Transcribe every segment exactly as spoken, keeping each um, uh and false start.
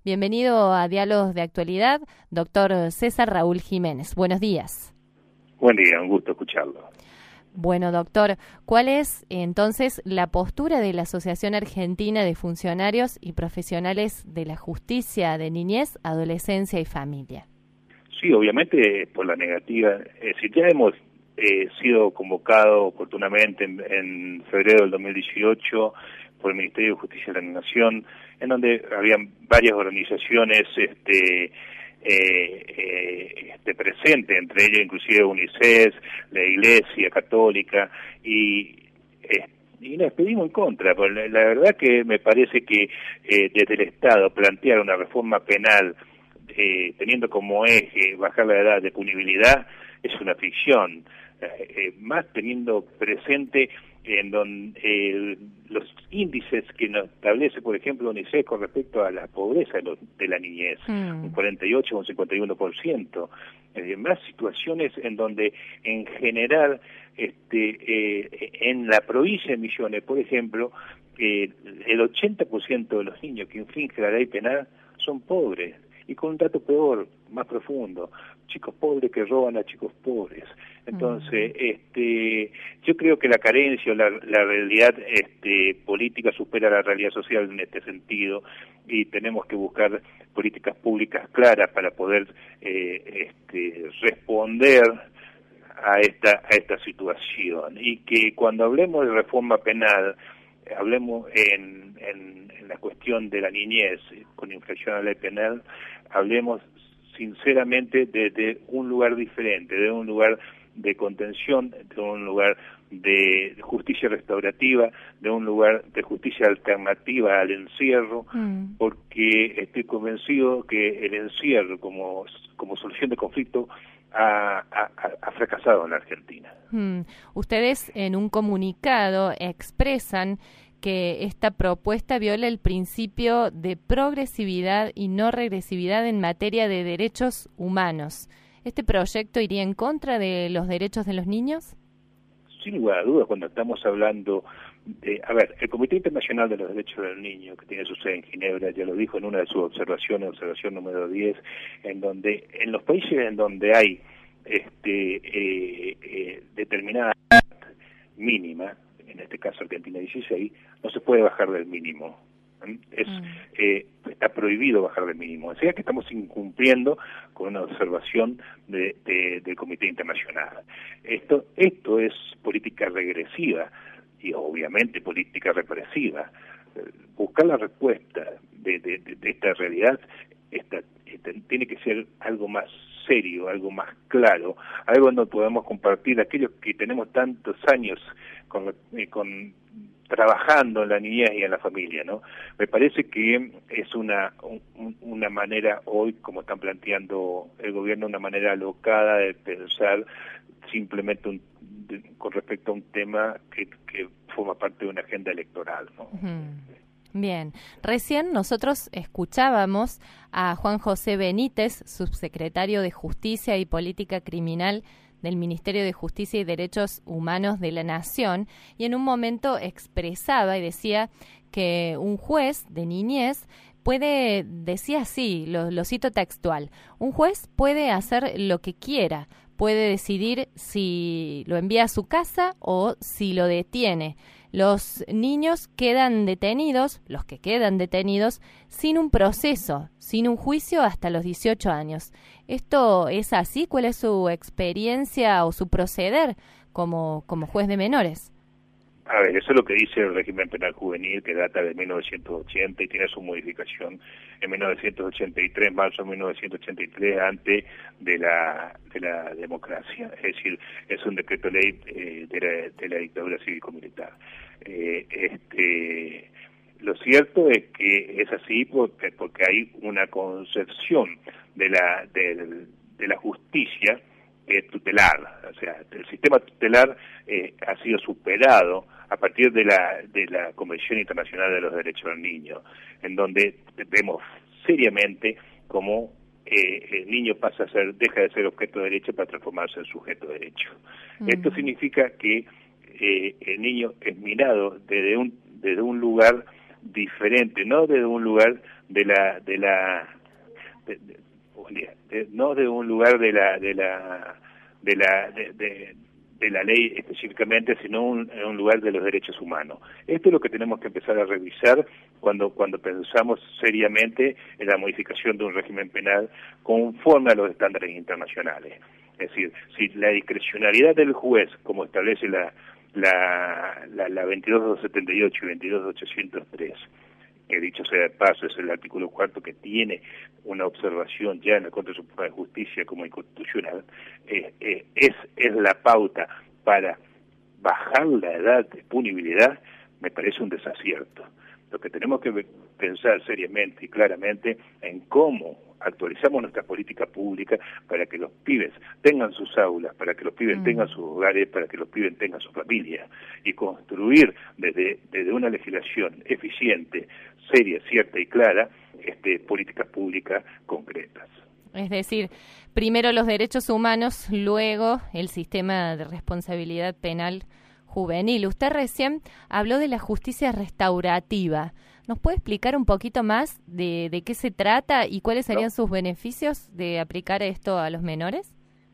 Bienvenido a Diálogos de Actualidad, doctor César Raúl Jiménez. Buenos días. Buen día, un gusto escucharlo. Bueno, doctor, ¿cuál es entonces la postura de la Asociación Argentina de Funcionarios y Profesionales de la Justicia de Niñez, Adolescencia y Familia? Sí, obviamente por la negativa. Eh, si ya hemos eh, sido convocados oportunamente en, en febrero del dos mil dieciocho por el Ministerio de Justicia de la Nación, en donde habían varias organizaciones este, eh, eh, este, presentes, entre ellas inclusive UNICEF, la Iglesia Católica, y, eh, y nos pedimos en contra. La, la verdad que me parece que eh, desde el Estado plantear una reforma penal Eh, teniendo como eje bajar la edad de punibilidad es una ficción, eh, eh, más teniendo presente en donde eh, los índices que nos establece, por ejemplo, UNICEF con respecto a la pobreza de, los, de la niñez, mm. un cuarenta y ocho o un cincuenta y uno por ciento, eh, más situaciones en donde en general este, eh, en la provincia de Misiones, por ejemplo, eh, el ochenta por ciento de los niños que infringen la ley penal son pobres. Y con un dato peor, más profundo, chicos pobres que roban a chicos pobres. Entonces, uh-huh. este, yo creo que la carencia o la, la realidad este, política supera la realidad social en este sentido, y tenemos que buscar políticas públicas claras para poder eh, este, responder a esta, a esta situación. Y que cuando hablemos de reforma penal, hablemos en, en, en la cuestión de la niñez con infracción a la ley penal, hablemos sinceramente desde un lugar diferente, de un lugar de contención, de un lugar de justicia restaurativa, de un lugar de justicia alternativa al encierro, mm. porque estoy convencido que el encierro como, como solución de conflicto ha, ha, ha fracasado en la Argentina. Mm. Ustedes en un comunicado expresan que esta propuesta viola el principio de progresividad y no regresividad en materia de derechos humanos. ¿Este proyecto iría en contra de los derechos de los niños? Sin lugar a dudas, cuando estamos hablando de... A ver, el Comité Internacional de los Derechos del Niño, que tiene su sede en Ginebra, ya lo dijo en una de sus observaciones, observación número diez, en donde en los países en donde hay este eh, eh, determinada mínima, en este caso Argentina dieciséis, no se puede bajar del mínimo. Es, mm. eh, está prohibido bajar del mínimo. O sea que estamos incumpliendo con una observación de, de, del Comité Internacional. Esto, esto es política regresiva y obviamente política represiva. Buscar la respuesta de, de, de, de esta realidad esta, esta, tiene que ser algo más serio, algo más claro, algo donde podemos compartir aquellos que tenemos tantos años con, eh, con trabajando en la niñez y en la familia, ¿no? Me parece que es una un, una manera hoy, como están planteando el gobierno, una manera alocada de pensar simplemente un, de, con respecto a un tema que, que forma parte de una agenda electoral, ¿no? Uh-huh. Bien, recién nosotros escuchábamos a Juan José Benítez, subsecretario de Justicia y Política Criminal del Ministerio de Justicia y Derechos Humanos de la Nación, y en un momento expresaba y decía que un juez de niñez puede, decía así, lo, lo cito textual, un juez puede hacer lo que quiera, puede decidir si lo envía a su casa o si lo detiene. Los niños quedan detenidos, los que quedan detenidos, sin un proceso, sin un juicio hasta los dieciocho años. ¿Esto es así? ¿Cuál es su experiencia o su proceder como, como juez de menores? A ver, eso es lo que dice el régimen penal juvenil, que data de mil novecientos ochenta y tiene su modificación en mil novecientos ochenta y tres, marzo de mil novecientos ochenta y tres, antes de la de la democracia. Es decir, es un decreto ley eh, de, la, de la dictadura cívico-militar. Eh, este, lo cierto es que es así porque, porque hay una concepción de la de, de la justicia eh, tutelar, o sea, el sistema tutelar eh, ha sido superado a partir de la de la Convención Internacional de los Derechos del Niño, en donde vemos seriamente cómo eh, el niño pasa a ser, deja de ser objeto de derecho para transformarse en sujeto de derecho. Mm. Esto significa que eh, el niño es mirado desde un desde un lugar diferente, no desde un lugar de la de la de, de, de, no de un lugar de la de la de la de, de, de la ley específicamente, sino un, en un lugar de los derechos humanos. Esto es lo que tenemos que empezar a revisar cuando cuando pensamos seriamente en la modificación de un régimen penal conforme a los estándares internacionales. Es decir, si la discrecionalidad del juez, como establece la la la, la veintidós mil doscientos setenta y ocho y veintidós mil ochocientos tres, que dicho sea de paso es el artículo cuarto que tiene una observación ya en la Corte Suprema de Justicia como inconstitucional, eh, eh, es, es la pauta para bajar la edad de punibilidad, me parece un desacierto. Lo que tenemos que pensar seriamente y claramente en cómo actualizamos nuestra política pública para que los pibes tengan sus aulas, para que los pibes mm. tengan sus hogares, para que los pibes tengan su familia, y construir desde, desde una legislación eficiente, seria, cierta y clara, este, políticas públicas concretas. Es decir, primero los derechos humanos, luego el sistema de responsabilidad penal juvenil. Usted recién habló de la justicia restaurativa. ¿Nos puede explicar un poquito más de, de qué se trata y cuáles serían ¿No? sus beneficios de aplicar esto a los menores?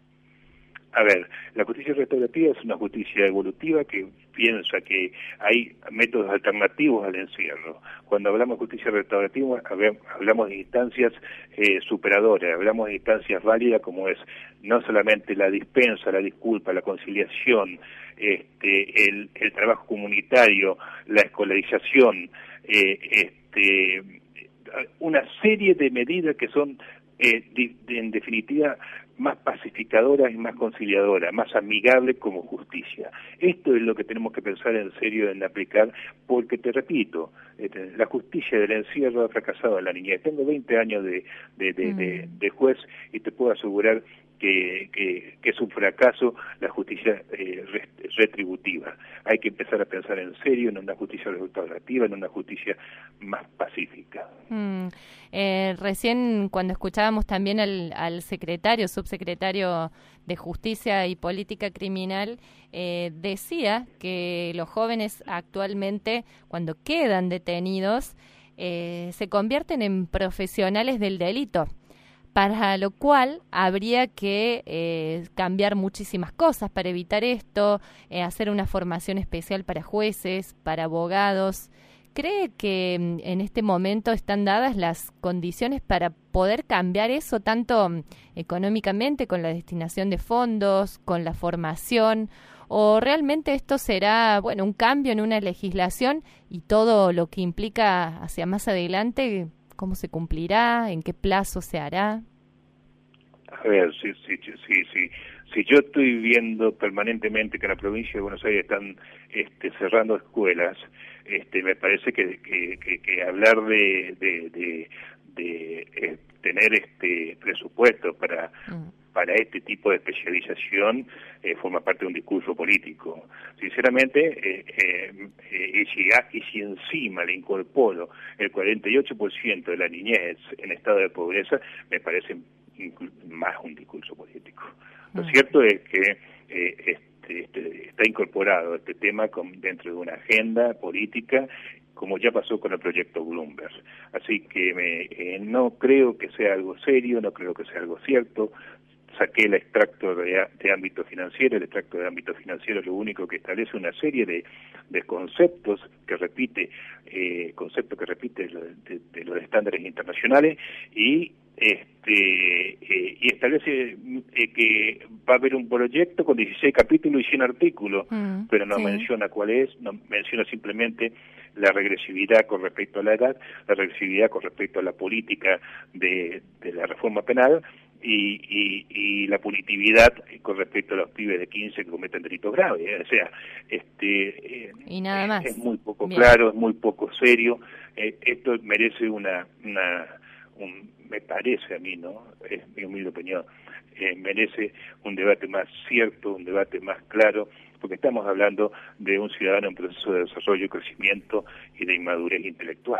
A ver, la justicia restaurativa es una justicia evolutiva que piensa que hay métodos alternativos al encierro. Cuando hablamos de justicia restaurativa hablamos de instancias eh, superadoras, hablamos de instancias válidas como es no solamente la dispensa, la disculpa, la conciliación, este, el, el trabajo comunitario, la escolarización, eh, este, una serie de medidas que son eh, de, de, en definitiva más pacificadoras y más conciliadoras, más amigables como justicia. Esto es lo que tenemos que pensar en serio en aplicar, porque te repito, este, la justicia del encierro ha fracasado en la niñez. Tengo veinte años de, de, de, mm. de, de juez y te puedo asegurar que, que, que es un fracaso la justicia eh, retributiva. Hay que empezar a pensar en serio en una justicia restaurativa, en una justicia más pacífica. Mm. Eh, recién cuando escuchábamos también al, al secretario, subsecretario de Justicia y Política Criminal, eh, decía que los jóvenes actualmente, cuando quedan detenidos, eh, se convierten en profesionales del delito, para lo cual habría que eh, cambiar muchísimas cosas para evitar esto, eh, hacer una formación especial para jueces, para abogados. ¿Cree que en este momento están dadas las condiciones para poder cambiar eso, tanto económicamente, con la destinación de fondos, con la formación, o realmente esto será, bueno, un cambio en una legislación y todo lo que implica hacia más adelante, cómo se cumplirá, en qué plazo se hará? A ver, sí, sí, sí, sí. Si yo estoy viendo permanentemente que en la provincia de Buenos Aires están este, cerrando escuelas, este, me parece que, que, que, que hablar de, de, de, de eh, tener este presupuesto para mm. para este tipo de especialización eh, forma parte de un discurso político. Sinceramente, eh, eh, eh, y, y si encima le incorporo el cuarenta y ocho por ciento de la niñez en estado de pobreza, me parece más un discurso político. Lo mm. cierto es que eh, este, este, está incorporado este tema con, dentro de una agenda política, como ya pasó con el proyecto Bloomberg. Así que me, eh, no creo que sea algo serio, no creo que sea algo cierto. Saqué el extracto de, de ámbito financiero, el extracto de ámbito financiero lo único que establece una serie de, de conceptos que repite, eh, conceptos que repite de, de, de los estándares internacionales y este eh, y establece eh, que va a haber un proyecto con dieciséis capítulos y cien artículos, mm, pero no sí. menciona cuál es, no menciona simplemente la regresividad con respecto a la edad, la regresividad con respecto a la política de, de la reforma penal, Y, y, y la punitividad con respecto a los pibes de quince que cometen delitos graves. ¿eh? O sea, este, eh, y nada más. Es, es muy poco Bien. claro, es muy poco serio. Eh, esto merece una, una un, me parece a mí, ¿no? Es mi humilde opinión, eh, merece un debate más cierto, un debate más claro, porque estamos hablando de un ciudadano en proceso de desarrollo, crecimiento y de inmadurez intelectual.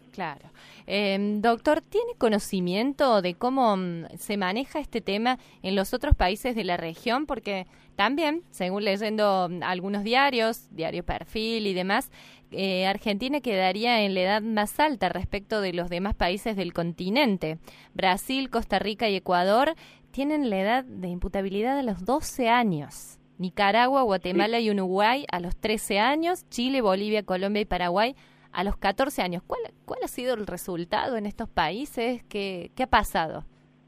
Claro. Eh, doctor, ¿tiene conocimiento de cómo mm, se maneja este tema en los otros países de la región? Porque también, según leyendo mm, algunos diarios, Diario Perfil y demás, eh, Argentina quedaría en la edad más alta respecto de los demás países del continente. Brasil, Costa Rica y Ecuador tienen la edad de imputabilidad a los doce años. Nicaragua, Guatemala sí. y Uruguay a los trece años. Chile, Bolivia, Colombia y Paraguay a los catorce años. ¿Cuál, cuál ha sido el resultado en estos países? ¿Qué, qué ha pasado?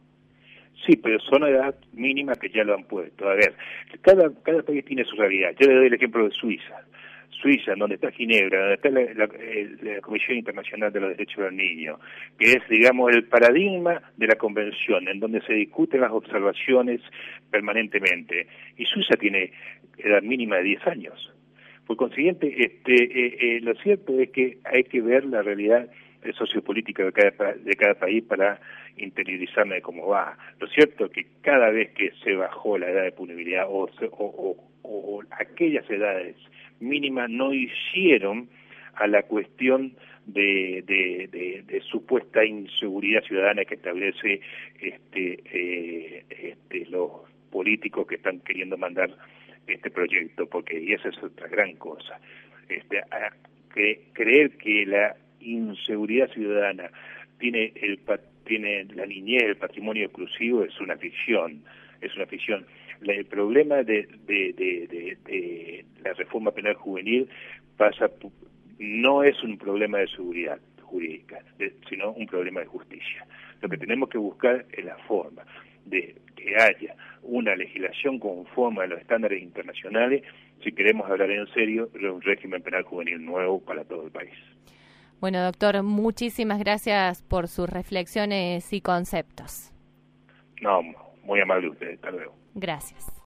Sí, pero son edad mínima que ya lo han puesto. A ver, cada, cada país tiene su realidad. Yo le doy el ejemplo de Suiza. Suiza, donde está Ginebra, donde está la, la, la Comisión Internacional de los Derechos del Niño, que es, digamos, el paradigma de la convención, en donde se discuten las observaciones permanentemente. Y Suiza tiene edad mínima de diez años. Por consiguiente, este, eh, eh, lo cierto es que hay que ver la realidad sociopolítica de cada, de cada país para interiorizarme de cómo va. Lo cierto es que cada vez que se bajó la edad de punibilidad o, o, o, o aquellas edades mínimas no hicieron a la cuestión de, de, de, de supuesta inseguridad ciudadana que establece este, eh, este, los políticos que están queriendo mandar este proyecto, porque y esa es otra gran cosa. Este, a, que, creer que la inseguridad ciudadana tiene el tiene la niñez, el patrimonio exclusivo es una ficción, es una ficción. La, el problema de, de, de, de, de la reforma penal juvenil pasa no es un problema de seguridad jurídica, de, sino un problema de justicia. Lo que tenemos que buscar es la forma de que haya una legislación conforme a los estándares internacionales si queremos hablar en serio de un régimen penal juvenil nuevo para todo el país. Bueno, doctor, muchísimas gracias por sus reflexiones y conceptos. No, muy amable usted. Hasta luego. Gracias.